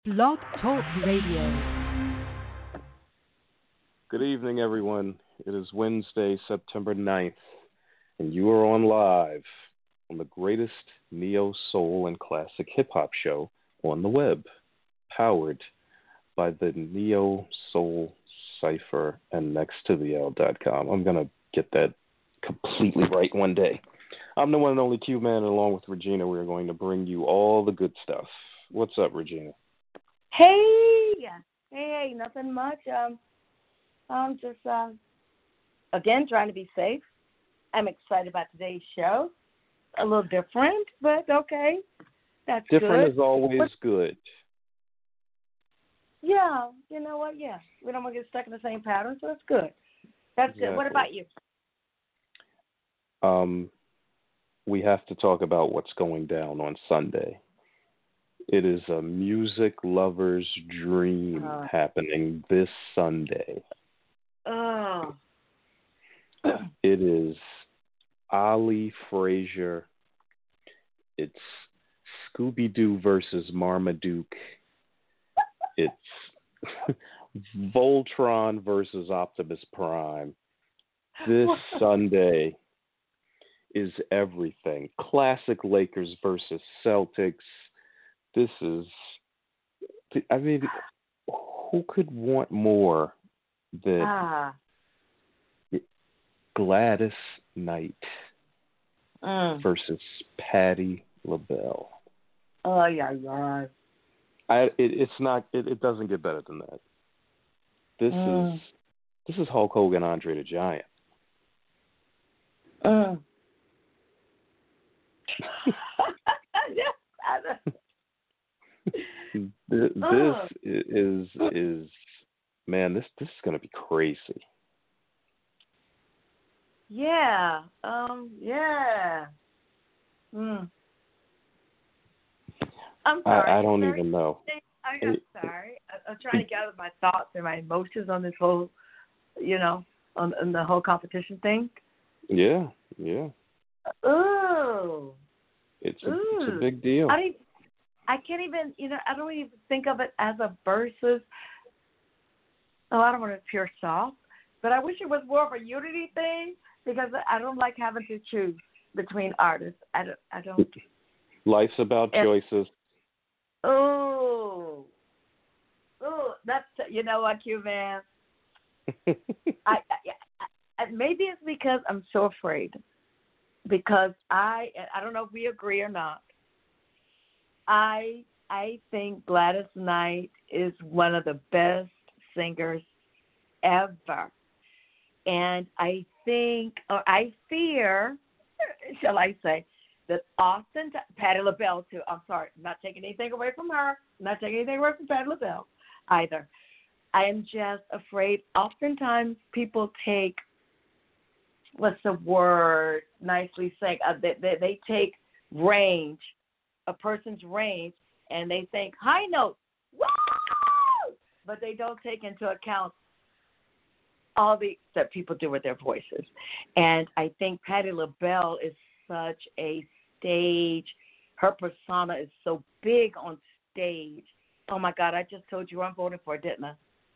Blog Talk Radio. Good evening, everyone. It is Wednesday, September 9th, and you are on live on the greatest neo soul and classic hip hop show on the web, powered by the Neo Soul Cipher and nexttotheL.com. I'm going to get that completely right one day. I'm the one and only Q-Man, and along with Regina, we're going to bring you all the good stuff. What's up, Regina? Hey, nothing much. I'm just, again, trying to be safe. I'm excited about today's show. A little different, but okay. That's Different good. is always good. Yeah, you know what? Yeah, we don't want to get stuck in the same pattern, so that's good. That's good. What about you? We have to talk about what's going down on Sunday. It is a music lover's dream happening this Sunday. Oh. It is Ali Frazier. It's Scooby-Doo versus Marmaduke. It's Voltron versus Optimus Prime. This Sunday is everything. Classic Lakers versus Celtics. This is, I mean, who could want more than Gladys Knight versus Patti LaBelle? Oh, yeah. It doesn't get better than that. This is Hulk Hogan, Andre the Giant. This is man. This is going to be crazy. Yeah. Yeah. I'm sorry. I don't even know. I'm sorry. I'm trying to gather my thoughts and my emotions on this whole, on the whole competition thing. Yeah. Ooh. It's a big deal. I can't even, I don't even think of it as a versus. Oh, I don't want to appear soft, but I wish it was more of a unity thing because I don't like having to choose between artists. I don't. Life's about choices. Oh, that's, you know what, Q-Man? I maybe it's because I'm so afraid. Because I don't know if we agree or not. I think Gladys Knight is one of the best singers ever. And I fear, shall I say, that often, Patti LaBelle too, I'm sorry, I'm not taking anything away from her, I'm not taking anything away from Patti LaBelle either. I am just afraid oftentimes people take, what's the word, nicely saying, they take range, a person's range, and they think high notes, woo! But they don't take into account all that people do with their voices. And I think Patti LaBelle is such a stage, her persona is so big on stage. Oh my God, I just told you I'm voting for it, didn't I?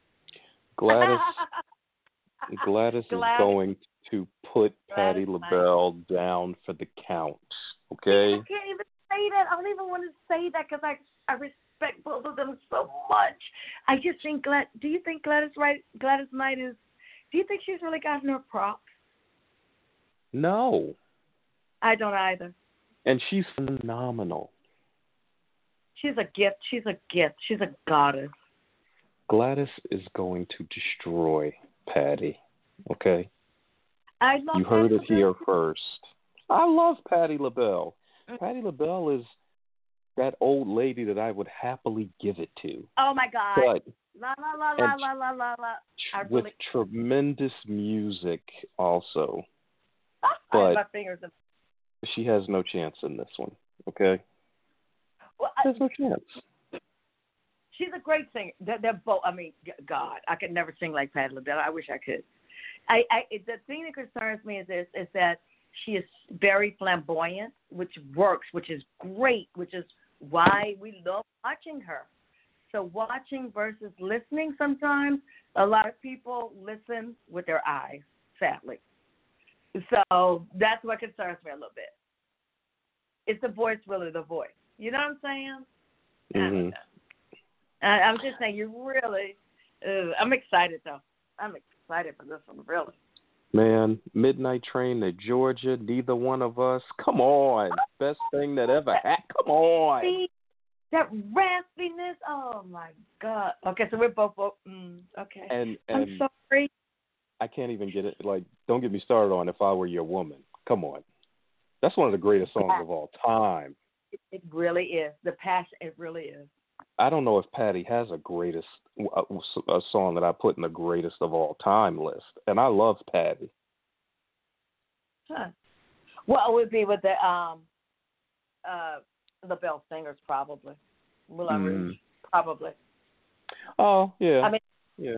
Gladys is going to put Patti LaBelle down for the count, okay? I can't even say that. I don't even want to say that because I respect both of them so much. I just think, do you think Gladys Knight is, do you think she's really gotten her props? No. I don't either. And she's phenomenal. She's a gift. She's a goddess. Gladys is going to destroy Patti, okay? You heard it here first. I love Patti LaBelle. Patti LaBelle is that old lady that I would happily give it to. Oh, my God. But with tremendous music also. But my fingers. She has no chance in this one, okay? Well, There's no chance. She's a great singer. They're both. I mean, God, I could never sing like Patti LaBelle. I wish I could. The thing that concerns me is that she is very flamboyant, which works, which is great, which is why we love watching her. a watching versus listening sometimes. A lot of people listen with their eyes, sadly. So that's what concerns me a little bit. Is the voice really the voice? You know what I'm saying? I don't know. I'm just saying, you really, I'm excited, though. I'm excited for this one, really. Man, Midnight Train to Georgia, neither one of us. Come on. Best thing that ever happened. Come on. See, that raspiness. Oh, my God. Okay, so we're both, okay. And I'm sorry. I can't even get it. Like, don't get me started on If I Were Your Woman. Come on. That's one of the greatest songs of all time. It really is. The passion, it really is. I don't know if Patty has a song that I put in the greatest of all time list. And I love Patty. Huh. Well, it would be with the Bell Singers, probably. Moulin Rouge, probably. Oh, yeah. I mean, yeah.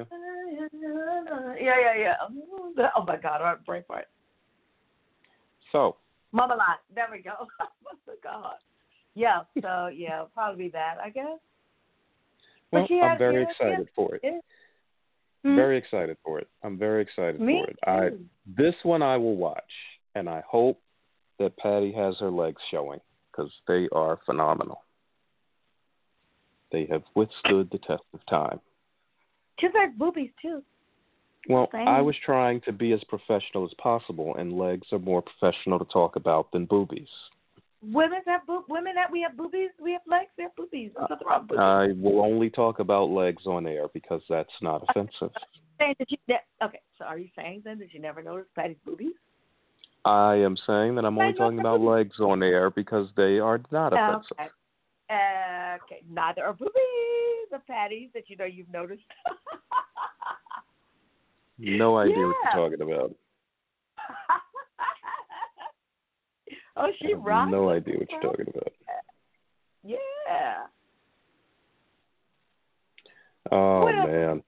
Yeah. Oh, my God. I'm brain for it. So. Mama Lot. There we go. Oh, my God. Yeah, so, yeah, probably be that, I guess. Well, I'm very excited for it. Very excited for it. I'm very excited Me for it. too. This one I will watch, and I hope that Patty has her legs showing because they are phenomenal. They have withstood the test of time. She's got boobies, too. Well, Same. I was trying to be as professional as possible, and legs are more professional to talk about than boobies. Women that we have boobies, we have legs, we have boobies. There's nothing wrong with boobies. I will only talk about legs on air because that's not offensive. Okay, so are you saying then that you never noticed Patty's boobies? I am saying that I'm only talking about legs on air because they are not offensive. Okay, neither are boobies the Patties that you've noticed. No idea what you're talking about. Oh, she rocks. No idea what you're talking about. Yeah. Oh, man.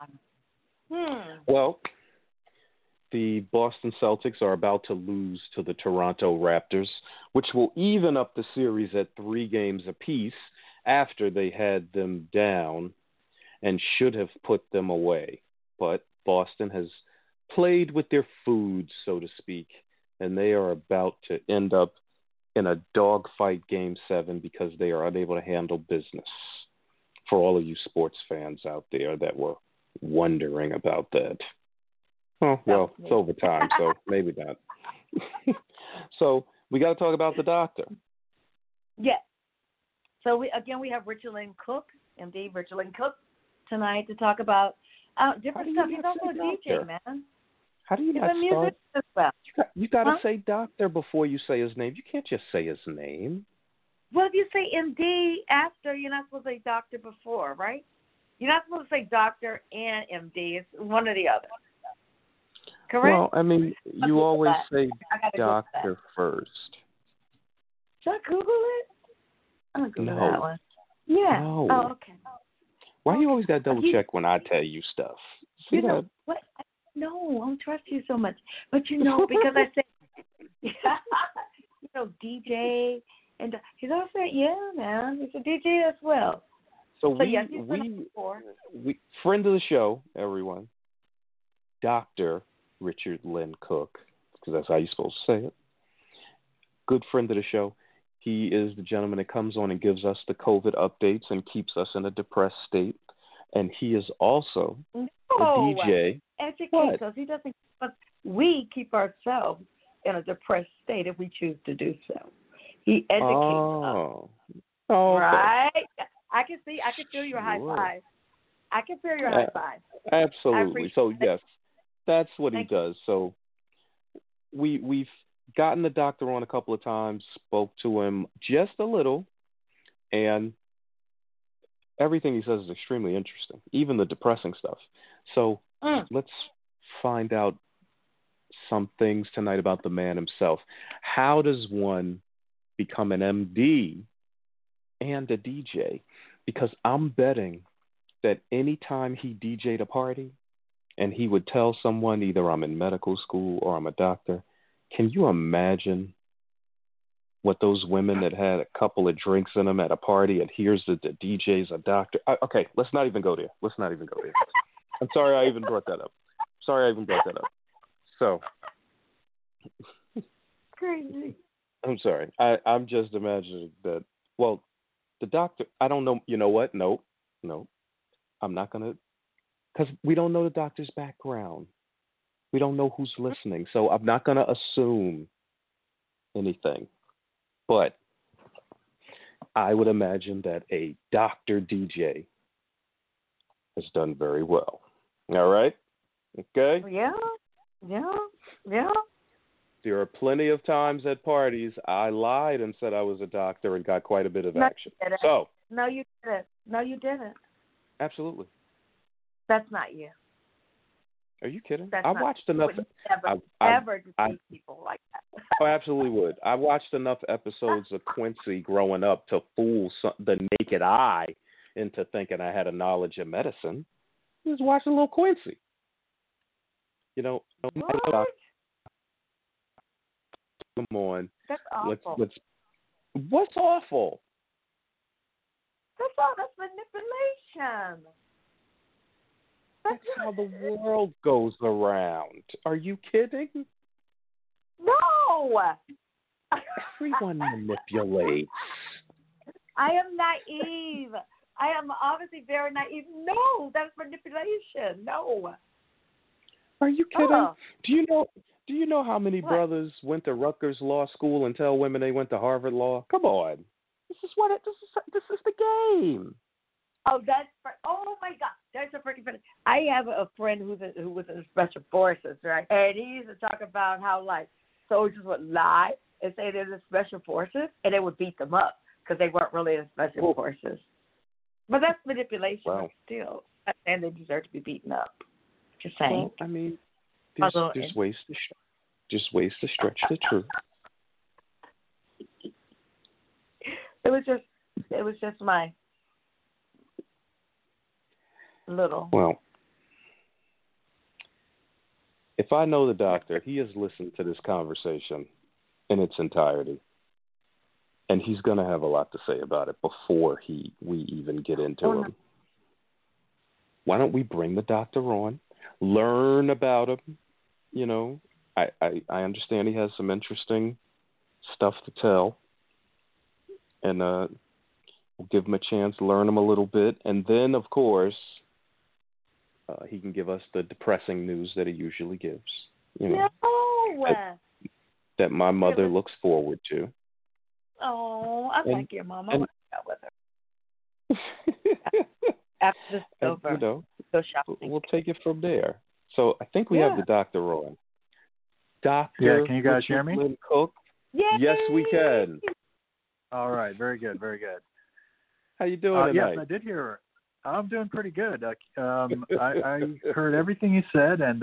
Well, the Boston Celtics are about to lose to the Toronto Raptors, which will even up the series at 3 games apiece after they had them down and should have put them away. But Boston has played with their food, so to speak, and they are about to end up in a dogfight Game 7 because they are unable to handle business. For all of you sports fans out there that were wondering about that. Oh, well, it's overtime, so maybe not. So we got to talk about the doctor. Yes. So we have Richard Lynn Cook, MD Richard Lynn Cook, tonight to talk about different stuff. He's also a DJ, man. How do you not start? As well. You got to say doctor before you say his name. You can't just say his name. Well, if you say MD after, you're not supposed to say doctor before, right? You're not supposed to say doctor and MD. It's one or the other. Correct? Well, I mean, you always say doctor first. Should I Google it? I'm going to Google that one. Yeah. No. Oh, okay. Why do you always got to double check when I tell you stuff? See you know, that? What? No, I don't trust you so much. But because I said, DJ, and he's also man, he's a DJ as well. So we friend of the show, everyone, Dr. Richard Lynn Cook, because that's how you're supposed to say it. Good friend of the show. He is the gentleman that comes on and gives us the COVID updates and keeps us in a depressed state. And he is also a DJ. Educates us. He doesn't. But we keep ourselves in a depressed state if we choose to do so. He educates us. Oh, right? I can feel your high five. I can feel your high five. Absolutely. So yes, that's what he does. So we've gotten the doctor on a couple of times, spoke to him just a little, and everything he says is extremely interesting, even the depressing stuff. So let's find out some things tonight about the man himself. How does one become an MD and a DJ? Because I'm betting that any time he DJ'd a party and he would tell someone either I'm in medical school or I'm a doctor, can you imagine what those women that had a couple of drinks in them at a party and hears that the DJ's a doctor. Okay, let's not even go there. I'm sorry I even brought that up. So, Crazy. I'm sorry. I'm just imagining that, well, the doctor, I don't know. You know what? No. I'm not going to, because we don't know the doctor's background. We don't know who's listening. So I'm not going to assume anything. But I would imagine that a doctor DJ has done very well. All right? Okay? Yeah. There are plenty of times at parties I lied and said I was a doctor and got quite a bit of action. So, No, you didn't. Absolutely. That's not you. Are you kidding? That's I not watched you. enough. Ever deceive people like that. I absolutely would. I watched enough episodes of Quincy growing up to fool the naked eye into thinking I had a knowledge of medicine. Just watching a little Quincy. You know, What? come on. That's awful. What's awful? That's all. That's manipulation. That's how the world goes around. Are you kidding? No. Everyone manipulates. I am naive. I am obviously very naive. No, that's manipulation. No. Are you kidding? Oh. Do you know how many brothers went to Rutgers Law School and tell women they went to Harvard Law? Come on. This is the game. Oh, oh my God, that's a freaking funny. I have a friend who was in special forces, right? And he used to talk about how like soldiers would lie and say they're in special forces, and they would beat them up because they weren't really in special forces. But that's manipulation. Wow. Still, and they deserve to be beaten up. Just saying. Well, I mean, there's ways to stretch the truth. It was just my little. Well, if I know the doctor, he has listened to this conversation in its entirety, and he's going to have a lot to say about it before we even get into him. Why don't we bring the doctor on, learn about him? You know, I understand he has some interesting stuff to tell, and we'll give him a chance, learn him a little bit, and then, of course, he can give us the depressing news that he usually gives. You know, that my mother looks forward to. Oh, I like your mom. I want to go with her. After this is over, you know, go shopping. We'll take it from there. So I think we have the doctor on. Dr. Yeah, can you guys hear me? Lynn Cook? Yay! Yes, we can. All right, very good, very good. How you doing tonight? Yes, I did hear her. I'm doing pretty good. I heard everything you said, and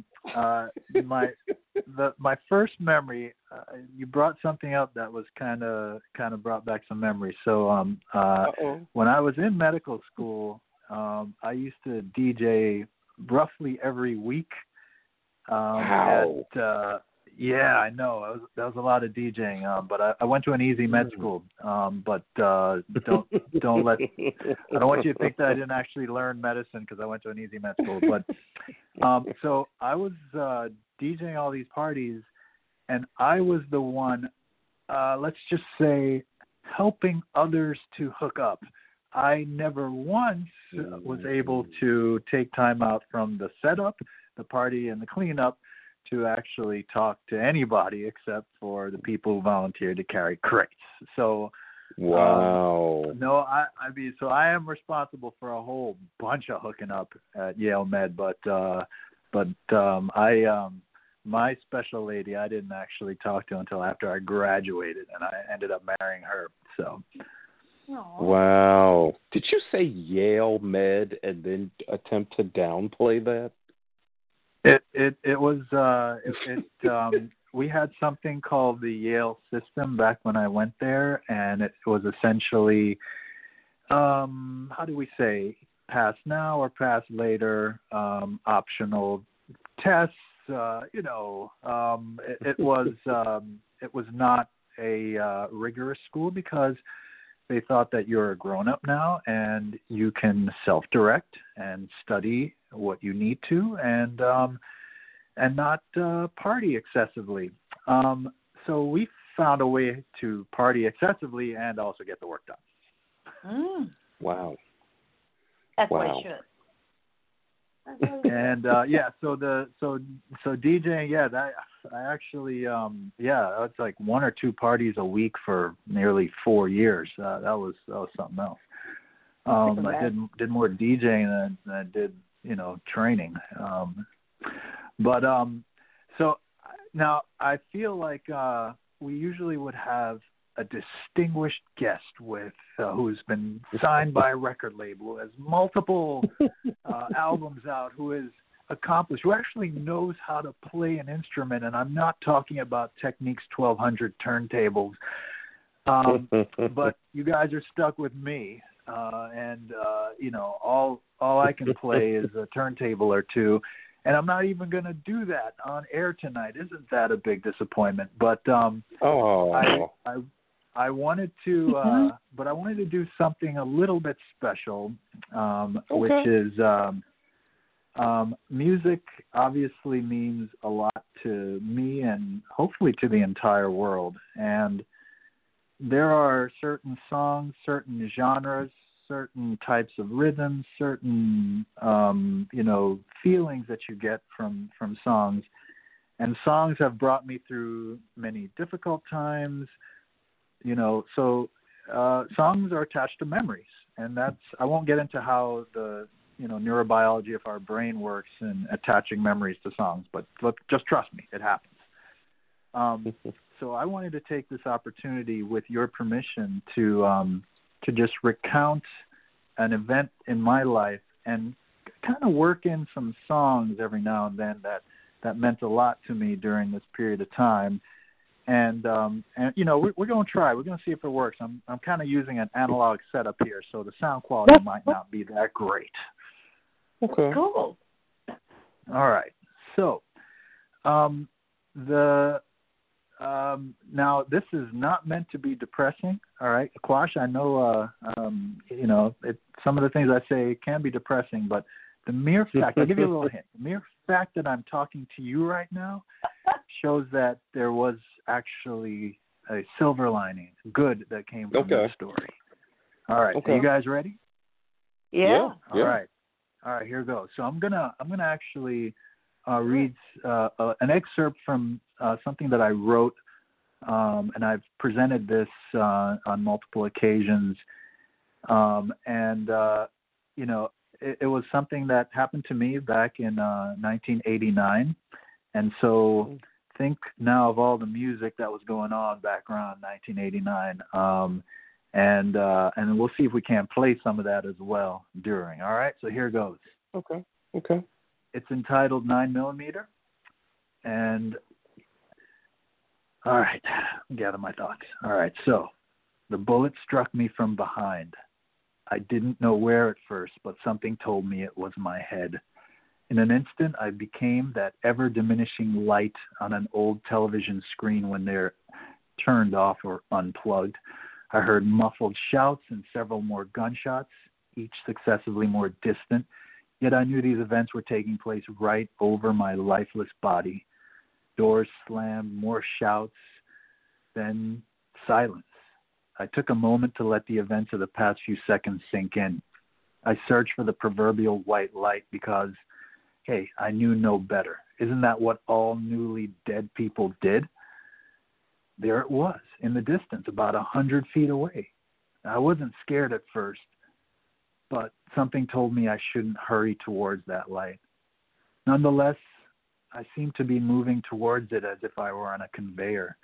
my first memory, you brought something up that was kind of brought back some memories. So when I was in medical school, I used to DJ roughly every week. Wow. Yeah, I know. That was a lot of DJing. But I went to an easy med school. But don't let. I don't want you to think that I didn't actually learn medicine because I went to an easy med school. But so I was DJing all these parties, and I was the one. Let's just say, helping others to hook up. I never once was able to take time out from the setup, the party, and the cleanup to actually talk to anybody except for the people who volunteered to carry crates. So, wow. No, I mean, so I am responsible for a whole bunch of hooking up at Yale Med, but my special lady, I didn't actually talk to until after I graduated, and I ended up marrying her. So. Aww. Wow. Did you say Yale Med and then attempt to downplay that? It was we had something called the Yale system back when I went there, and it was essentially how do we say, pass now or pass later, optional tests. It was not a rigorous school because they thought that you're a grown-up now and you can self-direct and study what you need to and not party excessively. So we found a way to party excessively and also get the work done. Wow. That's Wow. what it should. And so DJing, that I actually it's like 1 or 2 parties a week for nearly 4 years. That was something else. I did more DJing than I did training. So now I feel like we usually would have a distinguished guest with who's been signed by a record label, who has multiple albums out, who is accomplished, who actually knows how to play an instrument. And I'm not talking about Technics 1200 turntables, but you guys are stuck with me. All I can play is a turntable or two. And I'm not even going to do that on air tonight. Isn't that a big disappointment? But I wanted to, but I wanted to do something a little bit special, which is music. Obviously, means a lot to me and hopefully to the entire world. And there are certain songs, certain genres, certain types of rhythms, certain feelings that you get from songs. And songs have brought me through many difficult times. So songs are attached to memories, and I won't get into how the neurobiology of our brain works in attaching memories to songs, but just trust me, it happens. So I wanted to take this opportunity, with your permission, to just recount an event in my life and kind of work in some songs every now and then that meant a lot to me during this period of time. And we're going to try. We're going to see if it works. I'm kind of using an analog setup here, so the sound quality might not be that great. Okay. Cool. All right. So, now this is not meant to be depressing. All right, Quash, I know, some of the things I say can be depressing, but the mere fact, I'll give you a little hint, the mere fact that I'm talking to you right now shows that there was actually a silver lining, good, that came from this story. All right, so you guys ready? Yeah. All right, here goes. So I'm gonna actually read an excerpt from something that I wrote, and I've presented this on multiple occasions. It was something that happened to me back in 1989, and so think now of all the music that was going on back around 1989, and we'll see if we can't play some of that as well during. All right, so here goes. Okay. It's entitled 9mm, and all right, gather my thoughts. All right, so the bullet struck me from behind. I didn't know where at first, but something told me it was my head. In an instant, I became that ever-diminishing light on an old television screen when they're turned off or unplugged. I heard muffled shouts and several more gunshots, each successively more distant, yet I knew these events were taking place right over my lifeless body. Doors slammed, more shouts, then silence. I took a moment to let the events of the past few seconds sink in. I searched for the proverbial white light because, hey, I knew no better. Isn't that what all newly dead people did? There it was, in the distance, about 100 feet away. I wasn't scared at first, but something told me I shouldn't hurry towards that light. Nonetheless, I seemed to be moving towards it as if I were on a conveyor.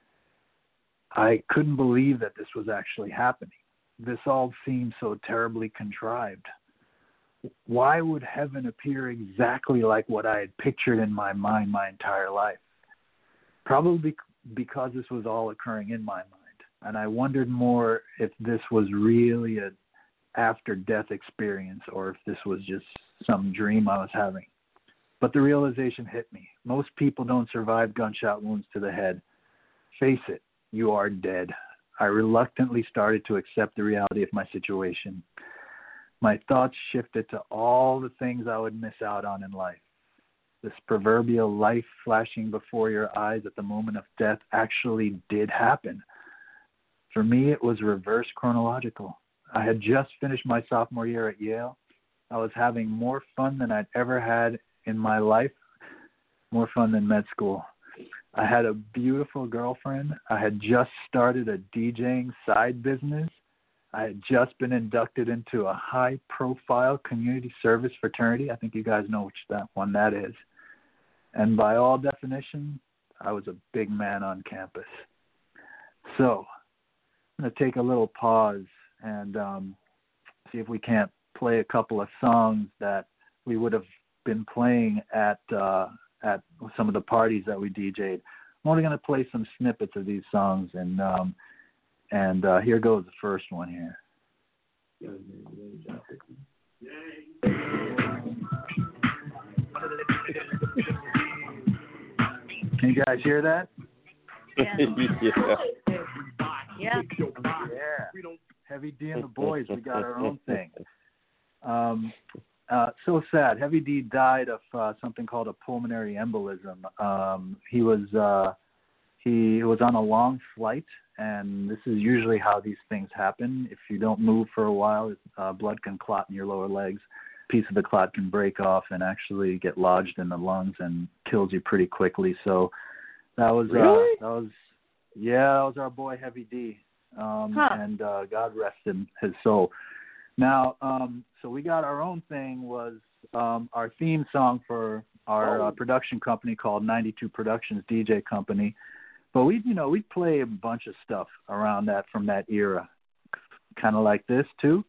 I couldn't believe that this was actually happening. This all seemed so terribly contrived. Why would heaven appear exactly like what I had pictured in my mind my entire life? Probably because this was all occurring in my mind. And I wondered more if this was really an after-death experience or if this was just some dream I was having. But the realization hit me. Most people don't survive gunshot wounds to the head. Face it, you are dead. I reluctantly started to accept the reality of my situation. My thoughts shifted to all the things I would miss out on in life. This proverbial life flashing before your eyes at the moment of death actually did happen. For me, it was reverse chronological. I had just finished my sophomore year at Yale. I was having more fun than I'd ever had in my life, more fun than med school. I had a beautiful girlfriend. I had just started a DJing side business. I had just been inducted into a high-profile community service fraternity. I think you guys know which that one that is. And by all definition, I was a big man on campus. So I'm going to take a little pause and see if we can't play a couple of songs that we would have been playing at some of the parties that we DJ'd. I'm only going to play some snippets of these songs, and here goes the first one here. Can you guys hear that? Yeah. Yeah. Yeah. Heavy D and the boys, we got our own thing. So sad. Heavy D died of something called a pulmonary embolism. He was on a long flight, and this is usually how these things happen. If you don't move for a while, blood can clot in your lower legs. A piece of the clot can break off and actually get lodged in the lungs and kills you pretty quickly. So that was really? that was our boy Heavy D. And God rest his soul. Now, so we got our own thing, was our theme song for our production company called 92 Productions DJ Company. But we'd play a bunch of stuff around that from that era, kind of like this too.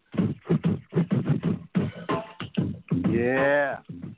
Yeah.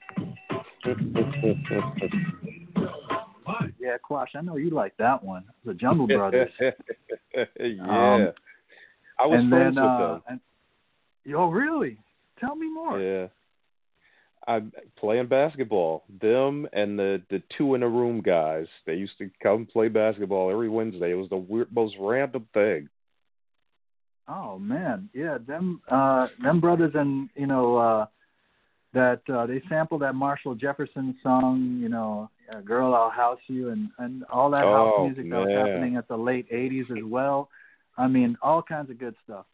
Yeah, Quash, I know you like that one. The Jungle Brothers. Yeah. I was friends with them. Oh, really? Tell me more. Yeah. I'm playing basketball. Them and the Two in a Room guys. They used to come play basketball every Wednesday. It was the most random thing. Oh man, yeah. Them brothers, and that they sampled that Marshall Jefferson song. Girl, I'll House You, and all that house music that was happening at the late '80s as well. I mean, all kinds of good stuff.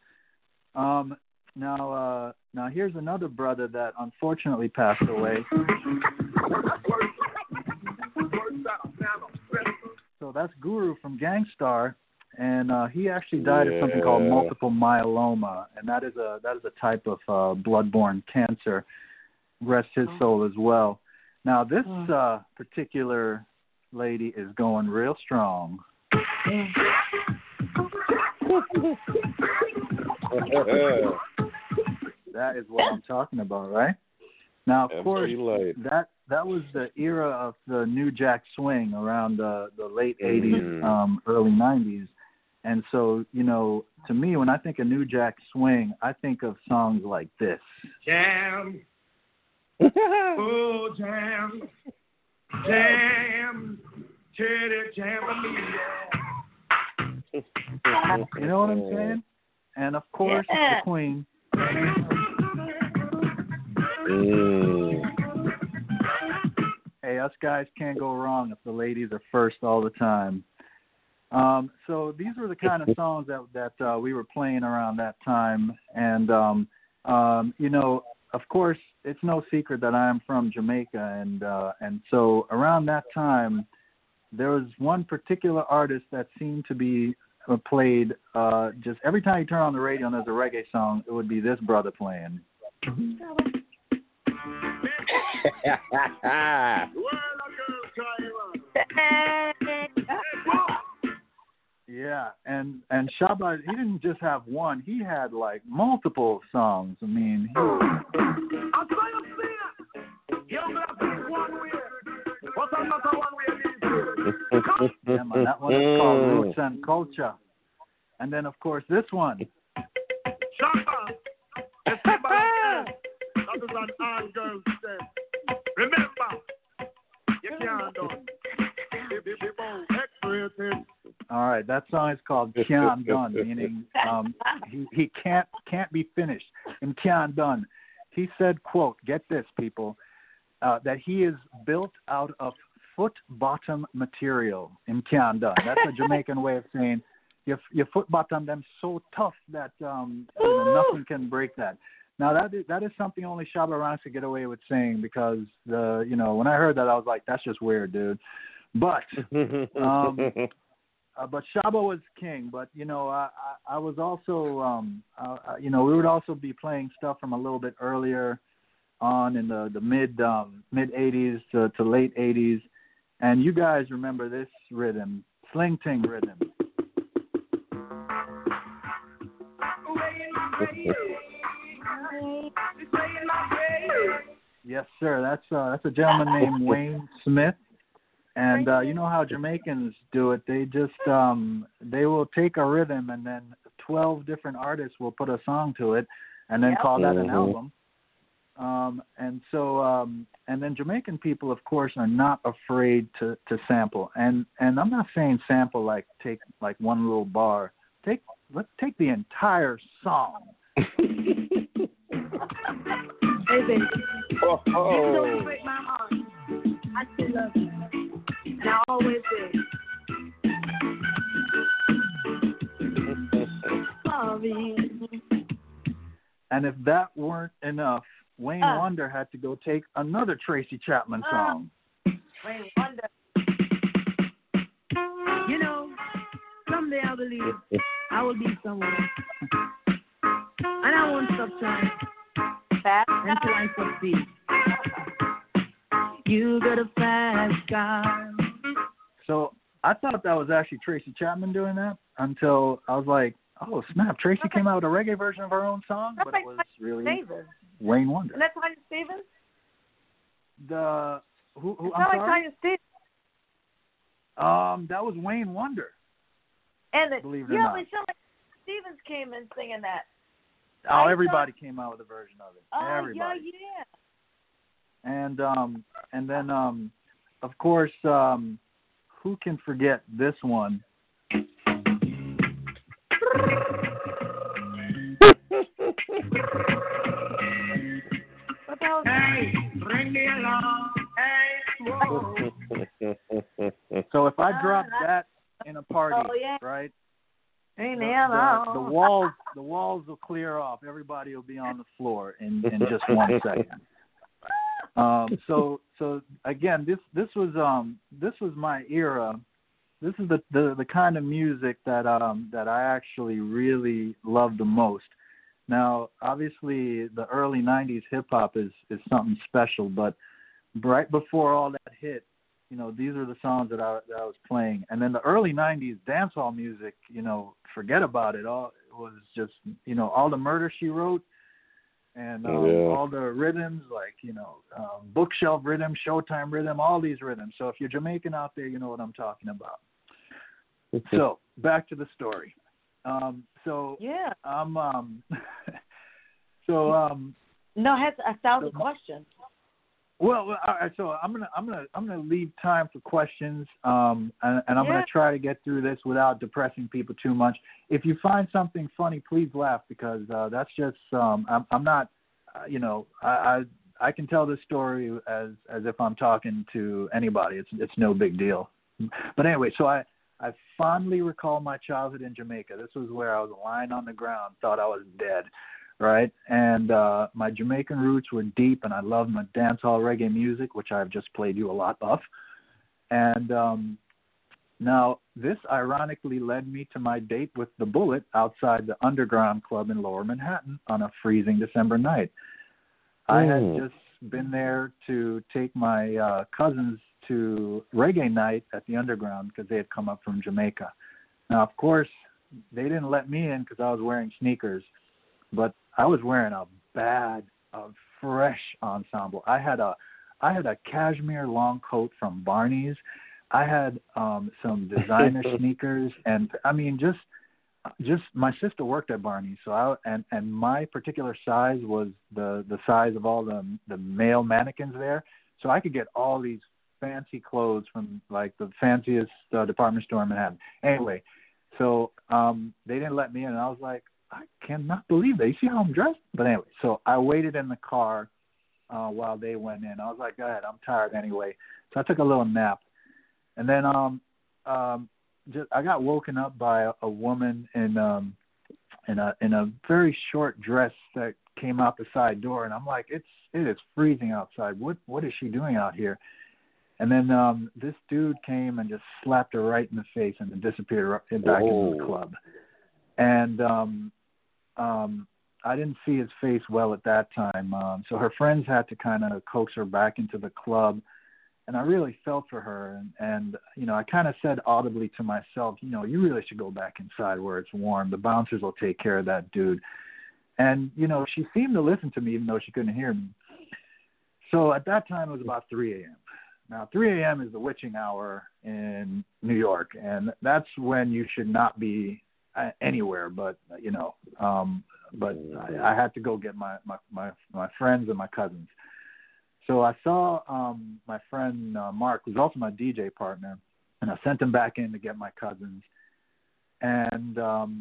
Now here's another brother that unfortunately passed away. So that's Guru from Gang Starr, and he actually died of something called multiple myeloma, and that is a type of blood-borne cancer. Rest his soul as well. Now this particular lady is going real strong. That is what I'm talking about, right? Now, of course, that was the era of the New Jack Swing around the late 80s, early 90s. And so, to me, when I think of New Jack Swing, I think of songs like this. Jam. Oh, jam. Jam. Titty jam. You know what I'm saying? And, of course, the Queen. Hey, us guys can't go wrong if the ladies are first all the time. So these were the kind of songs that we were playing around that time. And, of course, it's no secret that I'm from Jamaica. And so around that time, there was one particular artist that seemed to be played just every time you turn on the radio and there's a reggae song, it would be this brother playing. Yeah, and Shabba, he didn't just have one; he had like multiple songs. I mean, yeah, man, that one is called Roots and Culture. And then, of course, this one. Shabba, that is an all-girl step. Remember, you can't do it. X-rated, All right, that song is called Can't Done, meaning he can't be finished. And Can't Done. He said, quote, get this, people, that he is built out of foot bottom material in Can't Done. That's a Jamaican way of saying your foot bottom them so tough that nothing can break that. Now that is something only Shabba Ranks could get away with saying, because when I heard that I was like, that's just weird, dude. But but Shabba was king. But I was also we would also be playing stuff from a little bit earlier on in the mid 80s to late 80s, and you guys remember this rhythm, Sling Ting rhythm. Yes, sir. That's a gentleman named Wayne Smith. And you know how Jamaicans do it. They just they will take a rhythm and then 12 different artists will put a song to it and then call that an album. And then Jamaican people, of course, are not afraid to sample. And I'm not saying sample like take like one little bar. Let's take the entire song. Hey, baby. You don't break my heart. I still love you. And I always will. Sorry. And if that weren't enough, Wayne Wonder had to go take another Tracy Chapman song. Wayne Wonder. Someday I believe I will be somewhere. And I won't stop trying until I succeed. You got a fast car. So I thought that was actually Tracy Chapman doing that until I was like, oh, snap, Tracy came out with a reggae version of her own song, but it was really Wayne Wonder. And that's Tanya Stevens? Who it's I'm not sorry? Like Tanya Stevens. That was Wayne Wonder. And believe it or not. But like Stevens came in singing that. Oh, everybody came out with a version of it. Oh, everybody. yeah. And then of course, who can forget this one? Hey, bring me along. Hey, whoa. So if I drop that in a party, right? The walls will clear off. Everybody will be on the floor in just 1 second. So again, this was my era. This is the kind of music that I actually really love the most. Now, obviously, the early '90s hip hop is something special, but right before all that hit, these are the songs that I was playing. And then the early '90s dancehall music, forget about it. All it was just, all the Murder She Wrote. And all the rhythms, like, bookshelf rhythm, Showtime rhythm, all these rhythms. So if you're Jamaican out there, you know what I'm talking about. So back to the story. No, I have 1,000 questions. Well, all right. So I'm gonna leave time for questions, and I'm gonna try to get through this without depressing people too much. If you find something funny, please laugh, because that's just I'm not, I can tell this story as if I'm talking to anybody. It's no big deal. But anyway, so I fondly recall my childhood in Jamaica. This was where I was lying on the ground, thought I was dead. Right, and my Jamaican roots were deep, and I loved my dancehall reggae music, which I've just played you a lot of. And now this ironically led me to my date with the Bullet outside the Underground Club in Lower Manhattan on a freezing December night. I had just been there to take my cousins to reggae night at the Underground because they had come up from Jamaica. Now, of course, they didn't let me in because I was wearing sneakers. But I was wearing a fresh ensemble. I had a cashmere long coat from Barney's. I had some designer sneakers, and I mean, just my sister worked at Barney's, so and my particular size was the size of all the male mannequins there, so I could get all these fancy clothes from like the fanciest department store in Manhattan. Anyway, so they didn't let me in, and I was like, I cannot believe that. You see how I'm dressed? But anyway, so I waited in the car while they went in. I was like, go ahead, I'm tired anyway. So I took a little nap, and then I got woken up by a woman in a very short dress that came out the side door, and I'm like, it is freezing outside. What is she doing out here? And then this dude came and just slapped her right in the face and then disappeared back into the club. And I didn't see his face well at that time, so her friends had to kind of coax her back into the club. And I really felt for her, and you know, I kind of said audibly to myself, you know, you really should go back inside where it's warm. The bouncers will take care of that dude. And, you know, she seemed to listen to me even though she couldn't hear me. So at that time, it was about 3 a.m. Now, 3 a.m. is the witching hour in New York, and that's when you should not be anywhere but, you know, but I had to go get my friends and my cousins. So I saw my friend Mark, who's also my DJ partner, and I sent him back in to get my cousins, and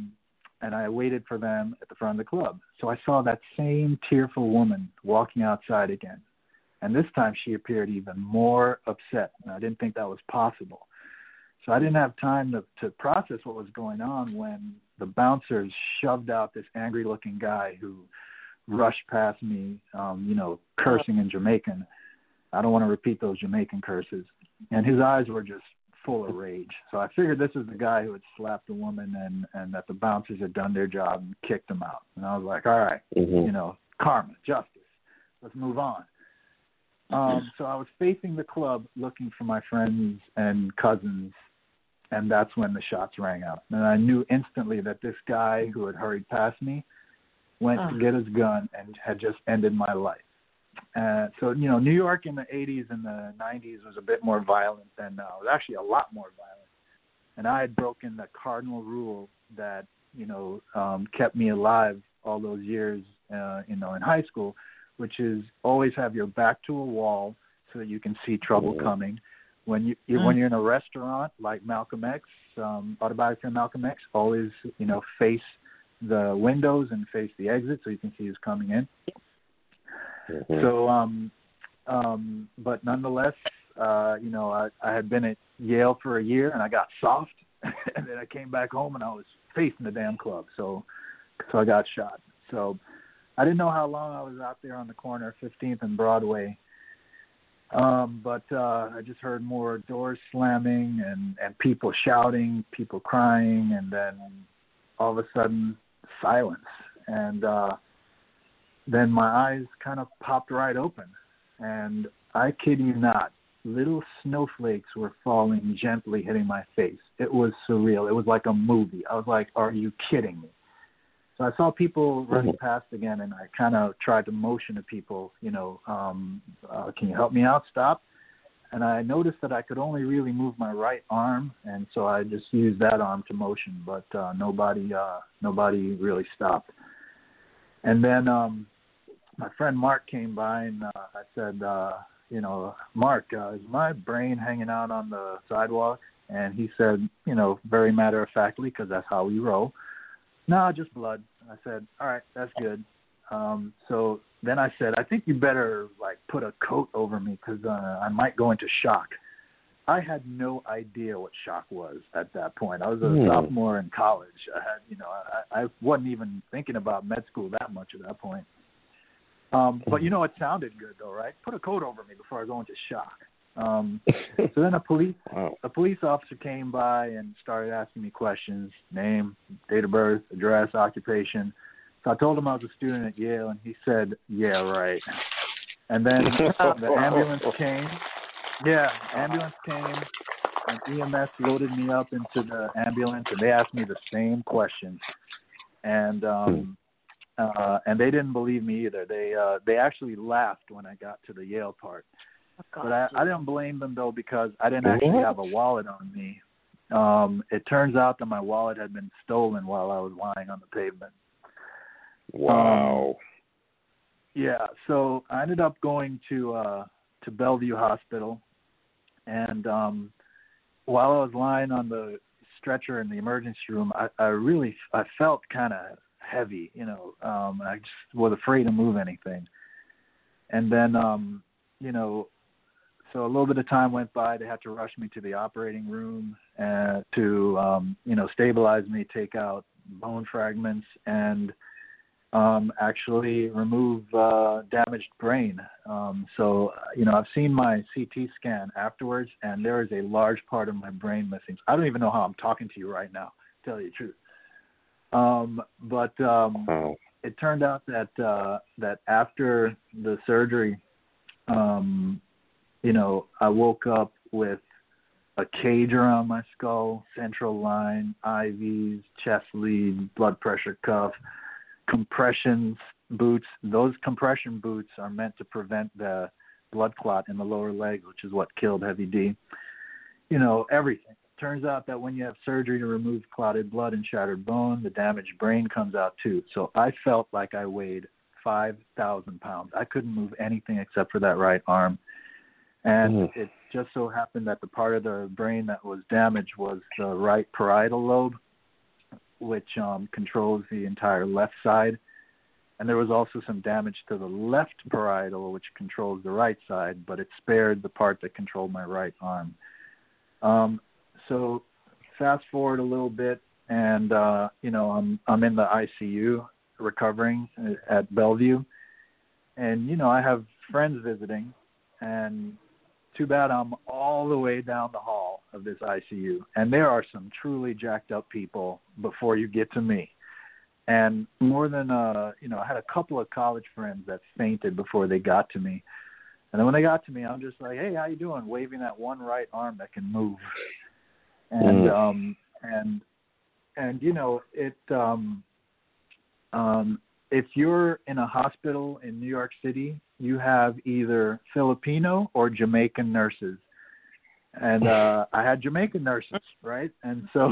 I waited for them at the front of the club. So I saw that same tearful woman walking outside again, and this time she appeared even more upset, and I didn't think that was possible. So I didn't have time to process what was going on when the bouncers shoved out this angry-looking guy who rushed past me, you know, cursing in Jamaican. I don't want to repeat those Jamaican curses. And his eyes were just full of rage. So I figured this is the guy who had slapped the woman and that the bouncers had done their job and kicked him out. And I was like, all right, you know, karma, justice. Let's move on. So I was facing the club looking for my friends and cousins, and that's when the shots rang out. And I knew instantly that this guy who had hurried past me went to get his gun and had just ended my life. So, you know, New York in the 80s and the 90s was a bit more violent than now. It was actually a lot more violent. And I had broken the cardinal rule that, you know, kept me alive all those years, you know, in high school, which is always have your back to a wall so that you can see trouble coming. When you're in a restaurant like Malcolm X, Autobiography of Malcolm X, always, you know, face the windows and face the exit so you can see who's coming in. So, but nonetheless, you know, I had been at Yale for a year and I got soft, and then I came back home and I was facing the damn club. So I got shot. So I didn't know how long I was out there on the corner of 15th and Broadway. But I just heard more doors slamming and people shouting, people crying, and then all of a sudden silence. And then my eyes kind of popped right open. And I kid you not, little snowflakes were falling gently, hitting my face. It was surreal. It was like a movie. I was like, are you kidding me? So I saw people running past again, and I kind of tried to motion to people, you know, can you help me out? Stop. And I noticed that I could only really move my right arm, and so I just used that arm to motion, but nobody really stopped. And then my friend Mark came by, and I said, you know, Mark, is my brain hanging out on the sidewalk? And he said, you know, very matter-of-factly, because that's how we roll, no, just blood. I said, all right, that's good. So then I said, I think you better, like, put a coat over me because I might go into shock. I had no idea what shock was at that point. I was a sophomore in college. I wasn't even thinking about med school that much at that point. But, you know, it sounded good, though, right? Put a coat over me before I go into shock. So then a police officer came by and started asking me questions, name, date of birth, address, occupation. So I told him I was a student at Yale, and he said, yeah, right. And then the ambulance came. Yeah, ambulance came, and EMS loaded me up into the ambulance, and they asked me the same questions. And they didn't believe me either. They actually laughed when I got to the Yale part. But I didn't blame them, though, because I didn't actually have a wallet on me. It turns out that my wallet had been stolen while I was lying on the pavement. Wow. Yeah, so I ended up going to Bellevue Hospital, And while I was lying on the stretcher in the emergency room, I felt kind of heavy, you know. I just was afraid to move anything. And then, you know, so a little bit of time went by. They had to rush me to the operating room to, you know, stabilize me, take out bone fragments, and actually remove damaged brain. So, you know, I've seen my CT scan afterwards, and there is a large part of my brain missing. I don't even know how I'm talking to you right now, to tell you the truth. But it turned out that that after the surgery, you know, I woke up with a cage around my skull, central line, IVs, chest lead, blood pressure cuff, compression boots. Those compression boots are meant to prevent the blood clot in the lower leg, which is what killed Heavy D. You know, everything. Turns out that when you have surgery to remove clotted blood and shattered bone, the damaged brain comes out too. So I felt like I weighed 5,000 pounds. I couldn't move anything except for that right arm. And it just so happened that the part of the brain that was damaged was the right parietal lobe, which controls the entire left side. And there was also some damage to the left parietal, which controls the right side, but it spared the part that controlled my right arm. So fast forward a little bit, and you know, I'm in the ICU recovering at Bellevue, and you know, I have friends visiting, and too bad I'm all the way down the hall of this ICU, and there are some truly jacked up people before you get to me. And more than you know, I had a couple of college friends that fainted before they got to me, and then when they got to me, I'm just like, "Hey, how you doing?" Waving that one right arm that can move. And and you know, it if you're in a hospital in New York City, you have either Filipino or Jamaican nurses. And I had Jamaican nurses, right? And so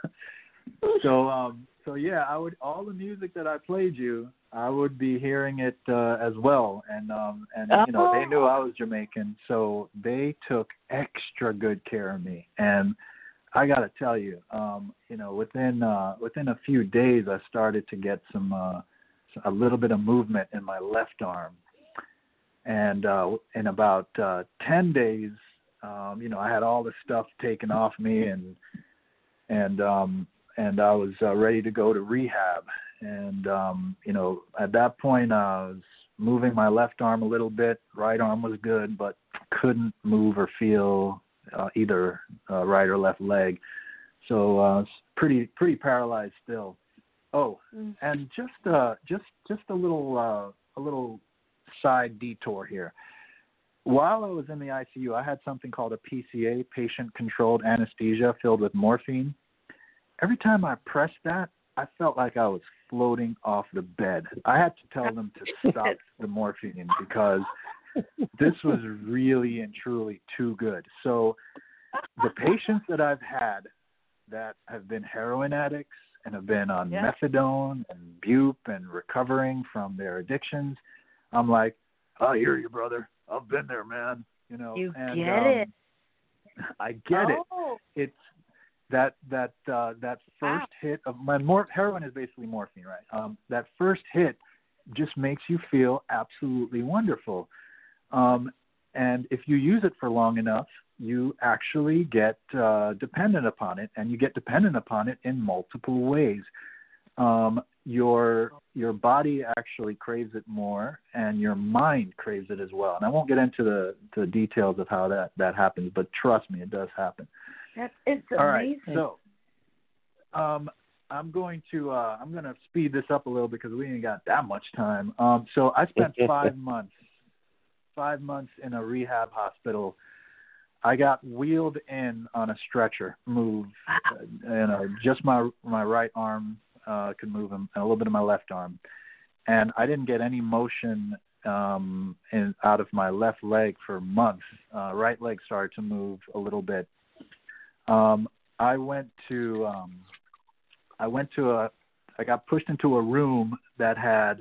so yeah, I would, all the music that I played you, I would be hearing it as well. And you know, they knew I was Jamaican, so they took extra good care of me. And I got to tell you, you know, within a few days, I started to get a little bit of movement in my left arm. And in about 10 days, you know, I had all the stuff taken off me, and I was ready to go to rehab. And you know, at that point, I was moving my left arm a little bit. Right arm was good, but couldn't move or feel either right or left leg. So pretty paralyzed still. Oh, and just a little side detour here. While I was in the ICU, I had something called a PCA, patient-controlled anesthesia, filled with morphine. Every time I pressed that, I felt like I was floating off the bed. I had to tell them to stop the morphine because this was really and truly too good. So the patients that I've had that have been heroin addicts and have been on methadone and bupe and recovering from their addictions, I'm like, I hear you, brother. I've been there, man. You know, you and, get it. I get it. It's that first hit of my heroin is basically morphine, right? That first hit just makes you feel absolutely wonderful. And if you use it for long enough, you actually get dependent upon it, and you get dependent upon it in multiple ways. Your body actually craves it more, and your mind craves it as well. And I won't get into the details of how that happens, but trust me, it does happen. It's amazing. All right, so I'm going to speed this up a little because we ain't got that much time. So I spent 5 months in a rehab hospital. I got wheeled in on a stretcher, moved, just my right arm could move, and a little bit of my left arm, and I didn't get any motion out of my left leg for months. Right leg started to move a little bit. I got pushed into a room that had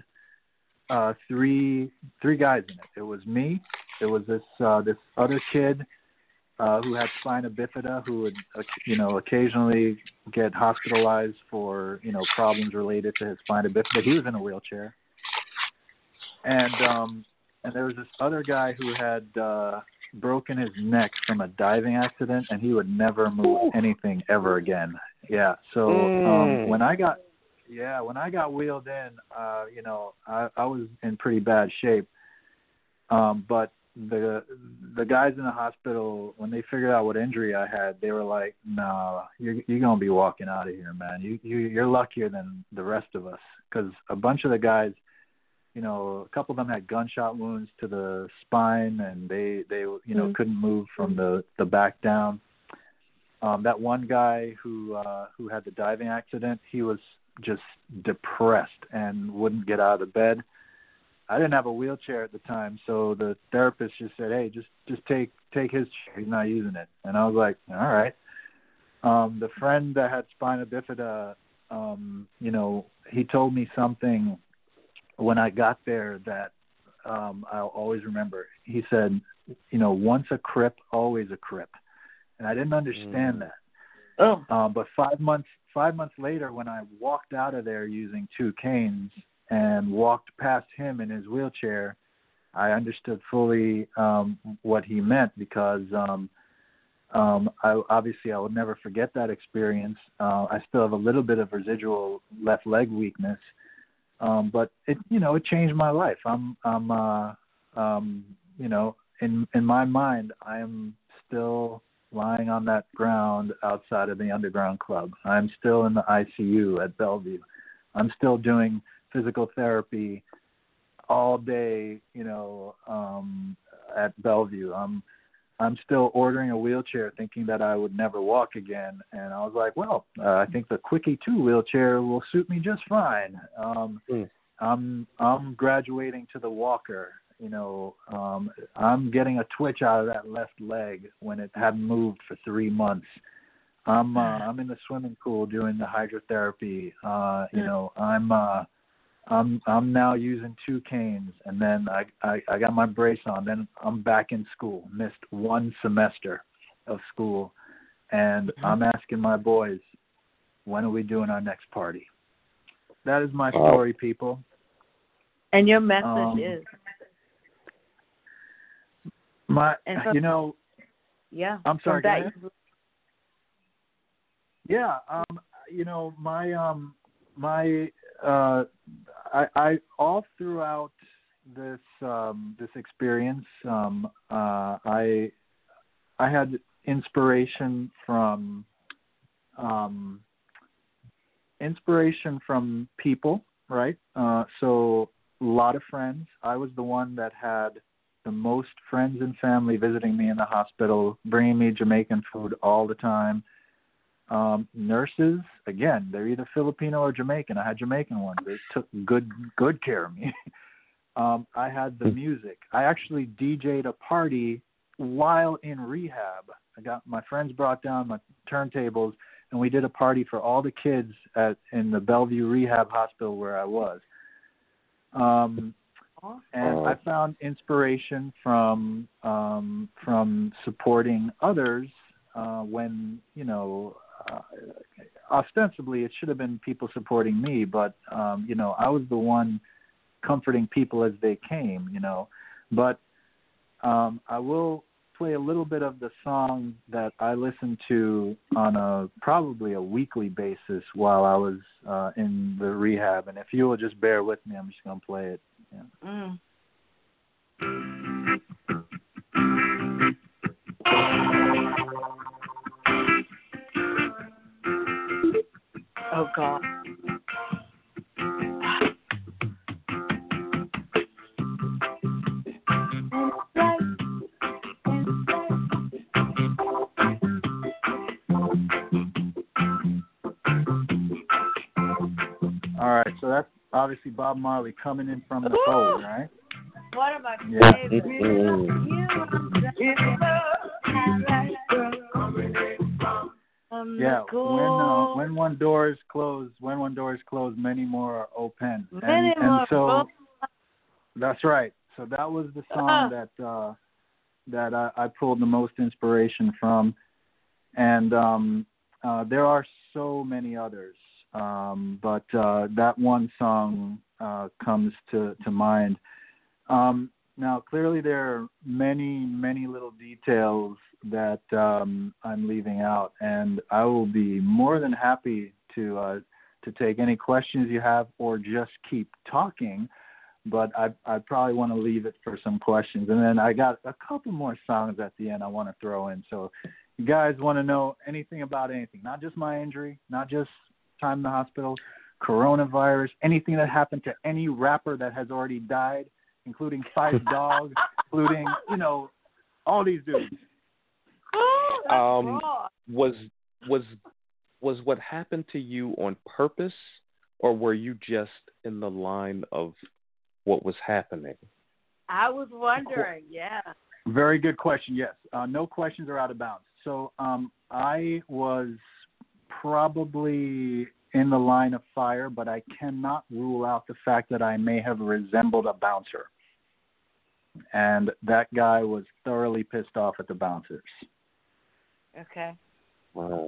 three guys in it. It was me. It was this other kid, who had spina bifida, who would, occasionally get hospitalized for, problems related to his spina bifida. He was in a wheelchair. And there was this other guy who had broken his neck from a diving accident, and he would never move anything ever again. Yeah. So when I got wheeled in, I was in pretty bad shape. But the guys in the hospital, when they figured out what injury I had, they were like, "No, you're gonna be walking out of here, man. You're luckier than the rest of us." Because a bunch of the guys, a couple of them had gunshot wounds to the spine, and they couldn't move from the back down. That one guy who had the diving accident, he was just depressed and wouldn't get out of the bed. I didn't have a wheelchair at the time, so the therapist just said, "Hey, just take his chair. He's not using it." And I was like, "All right." The friend that had spina bifida, he told me something when I got there that I'll always remember. He said, "Once a crip, always a crip," and I didn't understand that. But 5 months later, when I walked out of there using 2 canes and walked past him in his wheelchair, I understood fully what he meant, because I would never forget that experience. I still have a little bit of residual left leg weakness, but it changed my life. In my mind, I am still lying on that ground outside of the Underground Club. I'm still in the ICU at Bellevue. I'm still doing physical therapy all day, at Bellevue. I'm still ordering a wheelchair thinking that I would never walk again. And I was like, well, I think the Quickie 2 wheelchair will suit me just fine. I'm graduating to the walker. I'm getting a twitch out of that left leg when it hadn't moved for 3 months. I'm in the swimming pool doing the hydrotherapy. I'm now using 2 canes, and then I got my brace on. Then I'm back in school. Missed 1 semester of school, and I'm asking my boys, when are we doing our next party? That is my story, people. And your message is my. Yeah. I'm sorry. Go ahead. Yeah. I all throughout this experience, I had inspiration from people, right? So a lot of friends. I was the one that had the most friends and family visiting me in the hospital, bringing me Jamaican food all the time. Nurses, again, they're either Filipino or Jamaican. I had Jamaican ones. They took good care of me. I had the music. I actually DJ'd a party while in rehab. My friends brought down my turntables, and we did a party for all the kids in the Bellevue Rehab Hospital where I was. And I found inspiration from supporting others when, ostensibly it should have been people supporting me, but, I was the one comforting people as they came, But I will play a little bit of the song that I listened to on probably a weekly basis while I was in the rehab. And if you will just bear with me, I'm just going to play it. Yeah. Oh, God. All right, so that's obviously Bob Marley, Coming In From the Cold, right? One of my Yeah. favorites. Yeah, when one door is closed, many more are open. And so that's right. So that was the song that I pulled the most inspiration from, and there are so many others, but that one song comes to mind. Now, clearly, there are many, many little details that I'm leaving out, and I will be more than happy to take any questions you have, or just keep talking. But I probably want to leave it for some questions, and then I got a couple more songs at the end I want to throw in. So, you guys want to know anything about anything? Not just my injury, not just time in the hospital, coronavirus, anything that happened to any rapper that has already died, including Five Dog, including, all these dudes. Was what happened to you on purpose, or were you just in the line of what was happening? I was wondering, yeah. Very good question, yes. No questions are out of bounds. So I was probably in the line of fire, but I cannot rule out the fact that I may have resembled a bouncer. And that guy was thoroughly pissed off at the bouncers. Okay. Wow.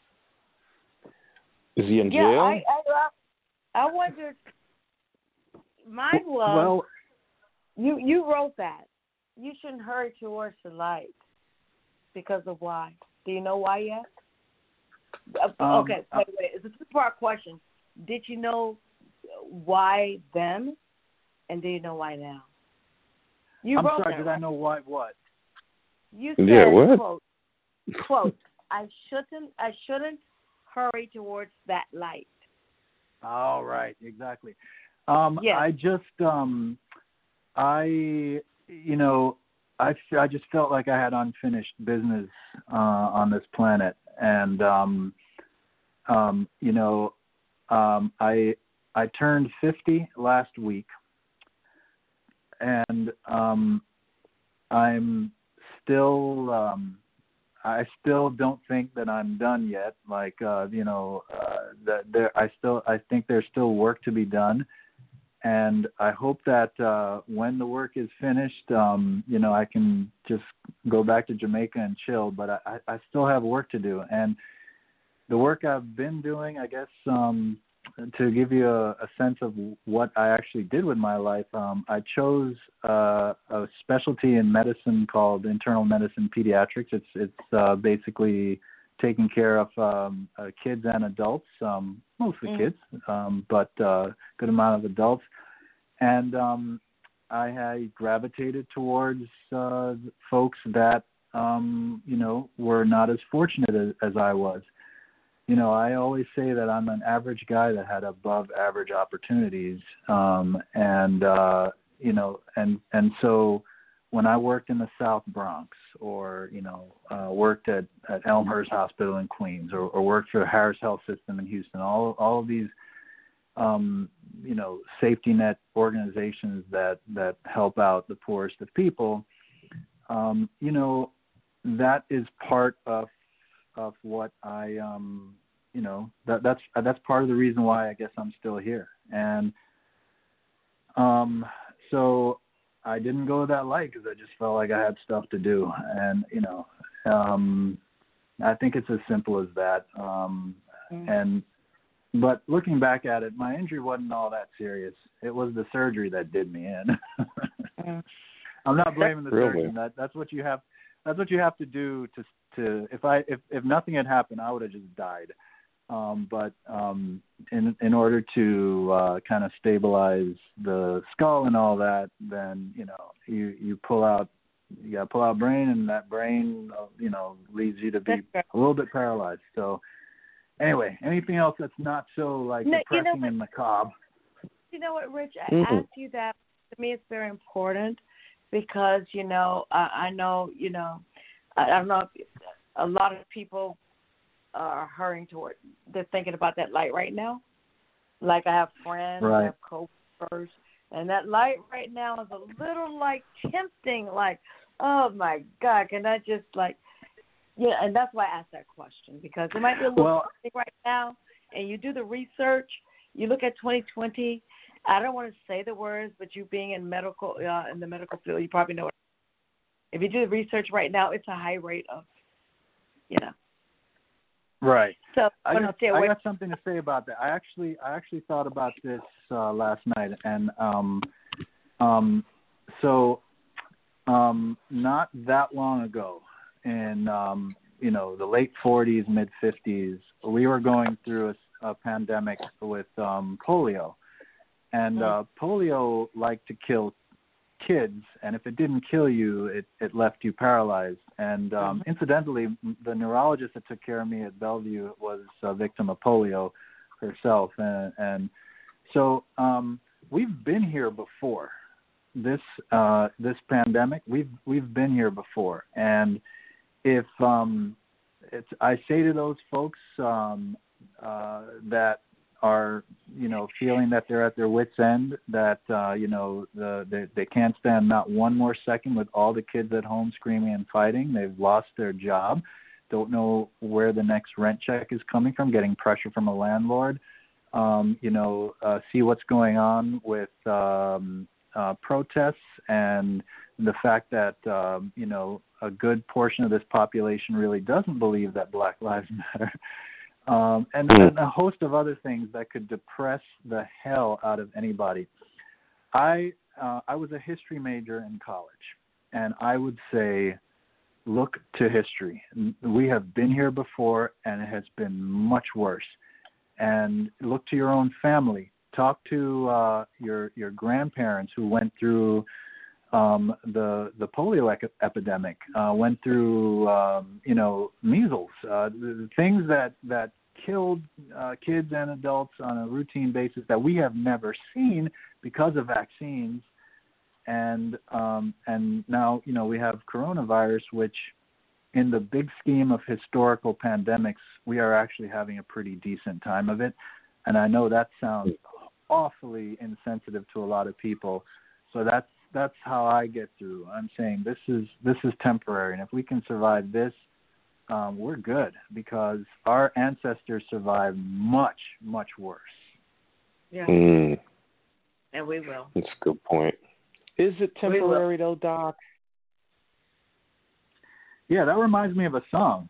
Is he in jail? I wondered. Mine was. Well, you wrote that. You shouldn't hurry towards the light. Because of why? Do you know why yet? Okay, wait. It's a two-part question. Did you know why then, and do you know why now? I'm sorry. Did I know why? What? You said, what? quote, I shouldn't hurry towards that light. All right, exactly. Yes. I just, I just felt like I had unfinished business on this planet, and I turned 50 last week, and I'm still. I still don't think that I'm done yet. Like, I think there's still work to be done, and I hope that when the work is finished, I can just go back to Jamaica and chill. But I still have work to do, and the work I've been doing, I guess, to give you a sense of what I actually did with my life, I chose a specialty in medicine called internal medicine pediatrics. It's basically taking care of kids and adults, mostly kids, but a good amount of adults. And I gravitated towards folks that, were not as fortunate as I was. I always say that I'm an average guy that had above average opportunities. And so when I worked in the South Bronx, or, worked at Elmhurst Hospital in Queens, or worked for Harris Health System in Houston, all of these, safety net organizations that help out the poorest of people, that is part of what I, that's part of the reason why I guess I'm still here. And so I didn't go that light because I just felt like I had stuff to do. And, I think it's as simple as that. But looking back at it, my injury wasn't all that serious. It was the surgery that did me in. I'm not blaming the surgeon. That's what you have. That's what you have to do to if nothing had happened, I would have just died. But in order to kind of stabilize the skull and all that, then you pull out brain, and that brain leads you to be a little bit paralyzed. So anyway, anything else that's not so depressing and macabre? You know what, Rich? I asked you that. To me, it's very important because I know I don't know if a lot of people are hurrying toward. They're thinking about that light right now. Like I have friends, I have coworkers, and that light right now is a little tempting. Like, oh my God, can I just and that's why I asked that question, because it might be a little something right now, and you do the research, you look at 2020. I don't want to say the words, but you being in medical in the medical field, you probably know If you do the research right now, it's a high rate of, Right. So I got something to say about that. I actually thought about this last night, and not that long ago, in the late 40s, mid 50s, we were going through a pandemic with polio, and polio liked to kill kids, and if it didn't kill you, it left you paralyzed. And incidentally, the neurologist that took care of me at Bellevue was a victim of polio herself, and so we've been here before. This pandemic, we've been here before, and if I say to those folks that are feeling that they're at their wits' end, that they can't stand not one more second with all the kids at home screaming and fighting. They've lost their job, don't know where the next rent check is coming from, getting pressure from a landlord. See what's going on with protests and the fact that a good portion of this population really doesn't believe that Black Lives Matter. And a host of other things that could depress the hell out of anybody. I was a history major in college, and I would say, look to history. We have been here before, and it has been much worse. And look to your own family. Talk to your grandparents who went through the polio epidemic, went through measles, things that killed kids and adults on a routine basis that we have never seen because of vaccines, and now we have coronavirus, which in the big scheme of historical pandemics, we are actually having a pretty decent time of it. And I know that sounds awfully insensitive to a lot of people, so that's how I get through. I'm saying this is temporary, and if we can survive this, we're good, because our ancestors survived much, much worse. Yeah. And we will. That's a good point. Is it temporary though, Doc? Yeah, that reminds me of a song.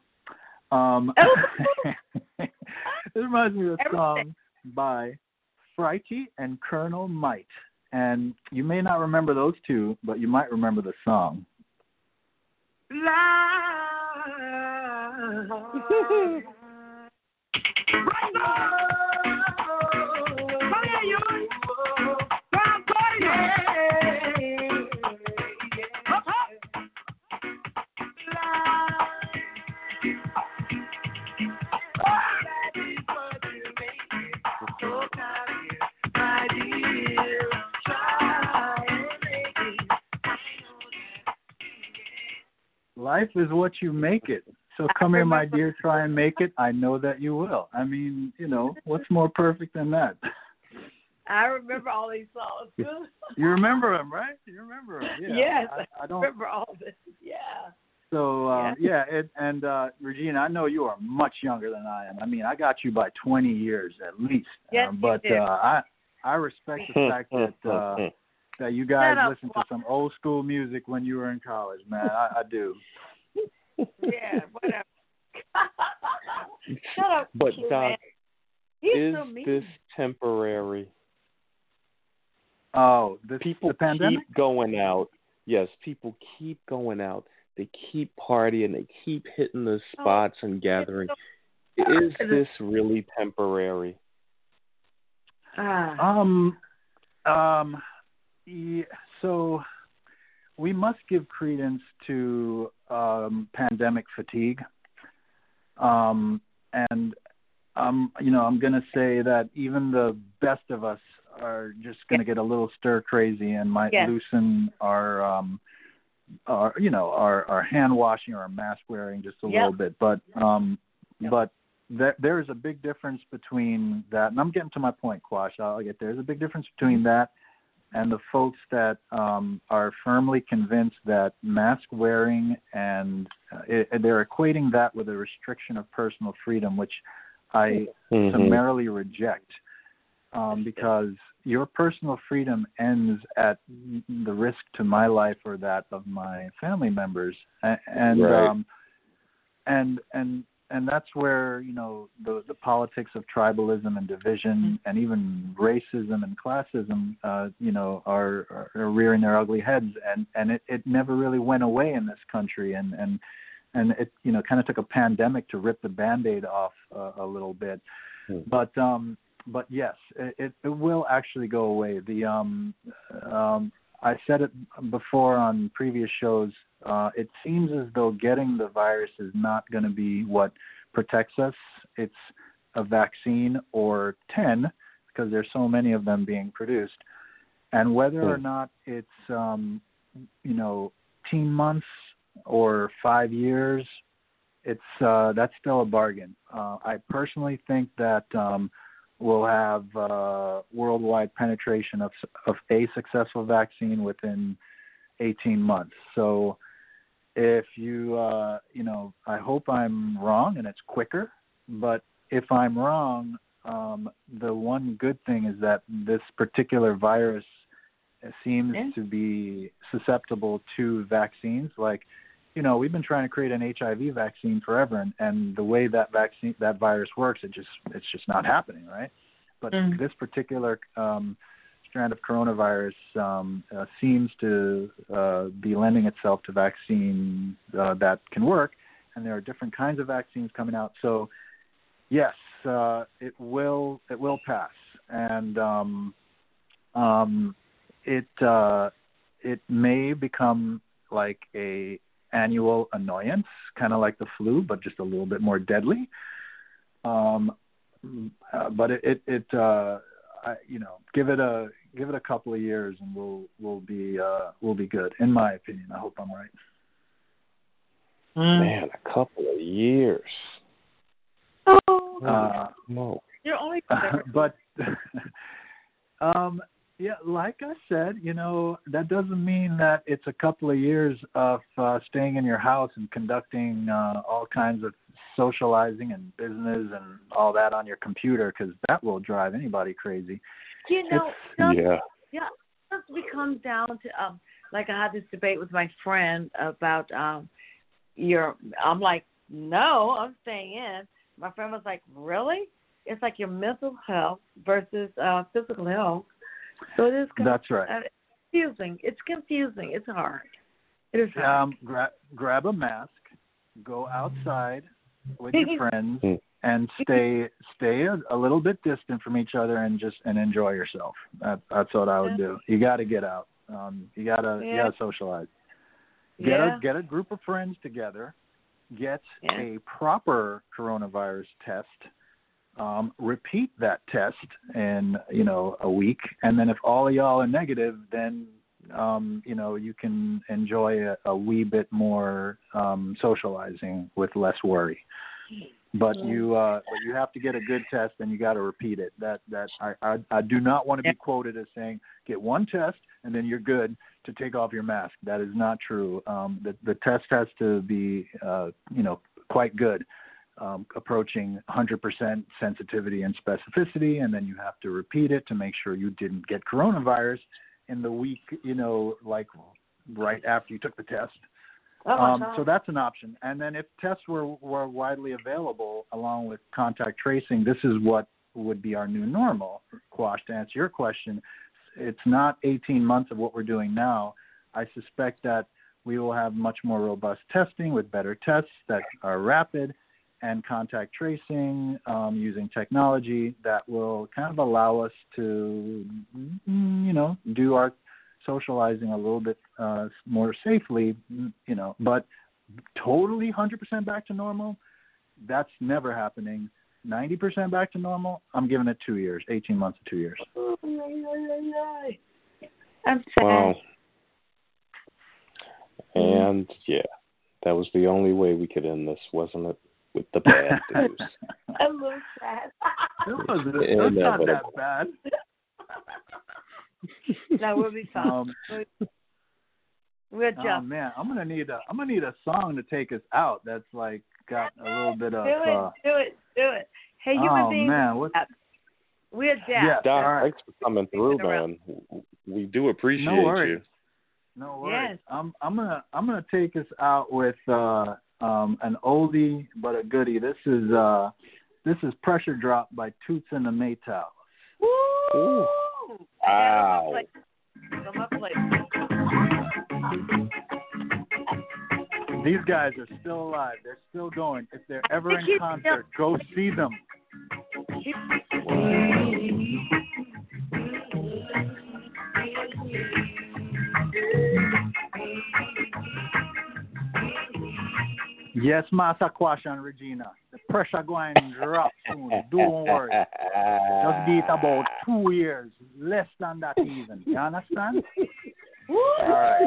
It reminds me of a song by Frighty and Colonel Might. And you may not remember those two, but you might remember the song. Life is what you make it. So come here, my dear, try and make it. I know that you will. I mean, what's more perfect than that? I remember all these songs. You remember them, right? You remember them. Yeah. Yes, I don't remember all this. Yeah. So, Regina, I know you are much younger than I am. I mean, I got you by 20 years at least. Yes, but you do. I respect the fact that that you guys listened to some old school music when you were in college, man. I do. Yeah, whatever. Shut up, but Doc, is so mean. this temporary? Oh, people the pandemic? keep going out. Yes, people keep going out. They keep partying. They keep hitting the spots and gathering. Is this really temporary? Yeah, so we must give credence to pandemic fatigue. And I'm going to say that even the best of us are just going to get a little stir crazy and might loosen our hand washing or our mask wearing just a little bit. But there is a big difference between that, and I'm getting to my point, Quash. I'll get there. There's a big difference between that and the folks that are firmly convinced that mask wearing and they're equating that with a restriction of personal freedom, which I summarily reject, because your personal freedom ends at the risk to my life or that of my family members, and Right. And that's where, you know, the politics of tribalism and division and even racism and classism, you know, are rearing their ugly heads, and it never really went away in this country, and it, you know, kind of took a pandemic to rip the Band-Aid off a little bit, but yes, it will actually go away. I said it before on previous shows. It seems as though getting the virus is not going to be what protects us. It's a vaccine or 10, because there's so many of them being produced. And whether or not it's, you know, 18 months or 5 years, that's still a bargain. I personally think that we'll have worldwide penetration of a successful vaccine within 18 months. So if you, you know, I hope I'm wrong and it's quicker, but if I'm wrong, the one good thing is that this particular virus seems to be susceptible to vaccines. Like, you know, we've been trying to create an HIV vaccine forever, and the way that virus works, it's just not happening, right? But this particular strand of coronavirus seems to be lending itself to vaccine that can work, and there are different kinds of vaccines coming out. So, yes, it will pass, and it may become like a annual annoyance, kind of like the flu, but just a little bit more deadly. But you know, give it a couple of years, and we'll be good, in my opinion. I hope I'm right. Man, a couple of years. No. You're only but yeah, like I said, you know, that doesn't mean that it's a couple of years of staying in your house and conducting all kinds of socializing and business and all that on your computer, because that will drive anybody crazy. You know, yeah, it comes down to like I had this debate with my friend about I'm like, no, I'm staying in. My friend was like, really? It's like your mental health versus physical health. So it is. That's right. Confusing. It's confusing. It's hard. It is hard. Grab a mask, go outside with your friends, and stay a little bit distant from each other, and enjoy yourself. That's what I would do. You got to get out. You got to socialize. Get a group of friends together. Get a proper coronavirus test. Repeat that test in, you know, a week, and then if all of y'all are negative, then you know, you can enjoy a wee bit more socializing with less worry. But you have to get a good test, and you got to repeat it. I do not want to be quoted as saying get one test and then you're good to take off your mask. That is not true. The test has to be you know, quite good. Approaching 100% sensitivity and specificity, and then you have to repeat it to make sure you didn't get coronavirus in the week, you know, like right after you took the test. So that's an option. And then if tests were widely available along with contact tracing, this is what would be our new normal. Quash, to answer your question, it's not 18 months of what we're doing now. I suspect that we will have much more robust testing with better tests that are rapid, and contact tracing using technology that will kind of allow us to, you know, do our socializing a little bit more safely, you know. But totally 100% back to normal, that's never happening. 90% back to normal, I'm giving it 2 years, 18 months to 2 years. I'm sad. Wow. And yeah, that was the only way we could end this, wasn't it? With the bad news. I'm a little sad. That's not that bad. No, we'll be fine. We'll jump. Oh man, I'm gonna need a song to take us out. That's like got a little bit of. Do it. Hey, human beings. Oh man, We adapt. Yeah. Doc, All right. thanks for coming through, around. man. We do appreciate No worries. you. No worries. Yes. I'm gonna take us out with an oldie but a goodie. This is Pressure Drop by Toots and the Maytals. Woo! Wow. On my plate. These guys are still alive. They're still going. If they're ever in concert, go see them. Yes, Master Quash and Regina. The pressure going to drop soon. Don't worry. Just give it about 2 years. Less than that even. You understand? All right.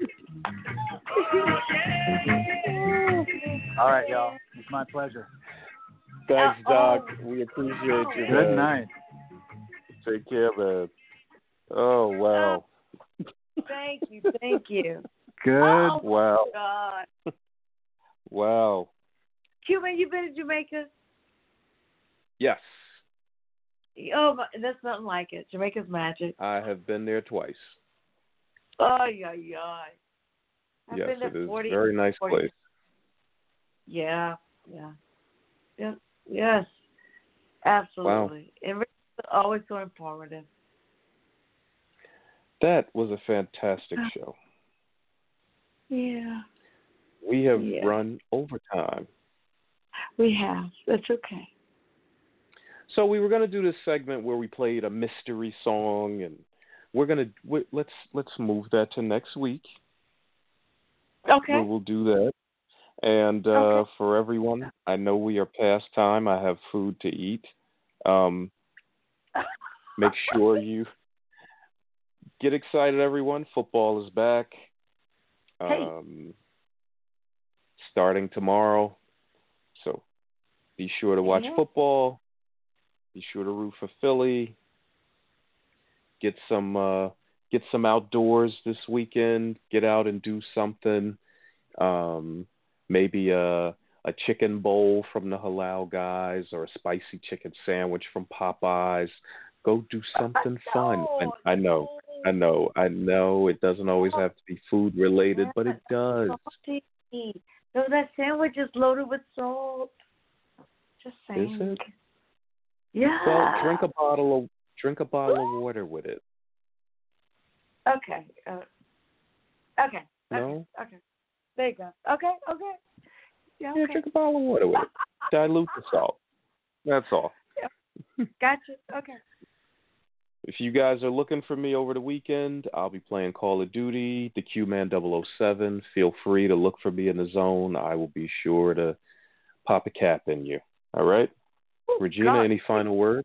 All right, y'all. It's my pleasure. Thanks, Doc. We appreciate you, man. Good night. Take care, man. Oh, wow. Thank you. Thank you. Good. Oh, Wow. God. Wow. Cuban, you been to Jamaica? Yes, Oh, that's nothing like it. Jamaica's magic. I have been there twice. Oh, yeah, yeah. I've Yes, been there it is 40, a very nice 40. place. Yeah, yeah. Yeah, yes. Absolutely. Wow. It's always so informative. That was a fantastic show. Yeah. We have run overtime. We have. That's okay. So we were going to do this segment where we played a mystery song, and we're going to let's move that to next week. Okay. We'll do that. And for everyone, I know we are past time. I have food to eat. Make sure you get excited, everyone. Football is back. Starting tomorrow. So be sure to watch football. Be sure to root for Philly. Get some outdoors this weekend. Get out and do something. Maybe a chicken bowl from the Halal guys or a spicy chicken sandwich from Popeyes. Go do something fun. I know. It doesn't always have to be food related, but it does. No, that sandwich is loaded with salt. Just saying. Is it? Yeah. Well, drink a bottle of water with it. Okay. Okay. No? Okay. There you go. Okay. Yeah, okay. Drink a bottle of water with it. Dilute the salt. That's all. Gotcha. Okay. If you guys are looking for me over the weekend, I'll be playing Call of Duty, the Q-Man 007. Feel free to look for me in the zone. I will be sure to pop a cap in you. All right? Regina, God. any final words?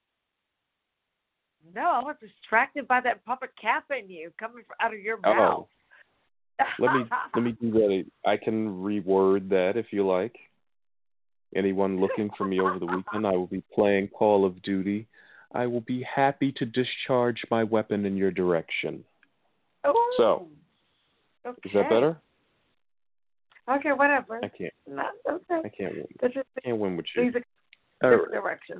No, I was distracted by that puppet cap in you coming out of your mouth. Let me do that. I can reword that if you like. Anyone looking for me over the weekend, I will be playing Call of Duty. I will be happy to discharge my weapon in your direction. Ooh. So, okay. Is that better? Okay, whatever. I can't. No, okay. I can't win. I can't win with you. These are directions.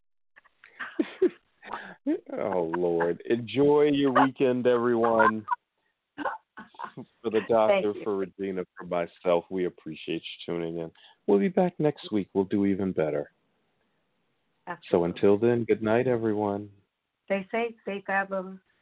Oh, Lord. Enjoy your weekend, everyone. For the doctor, for Regina, for myself, we appreciate you tuning in. We'll be back next week. We'll do even better. Absolutely. So until then, good night, everyone. Stay safe. Stay fabulous.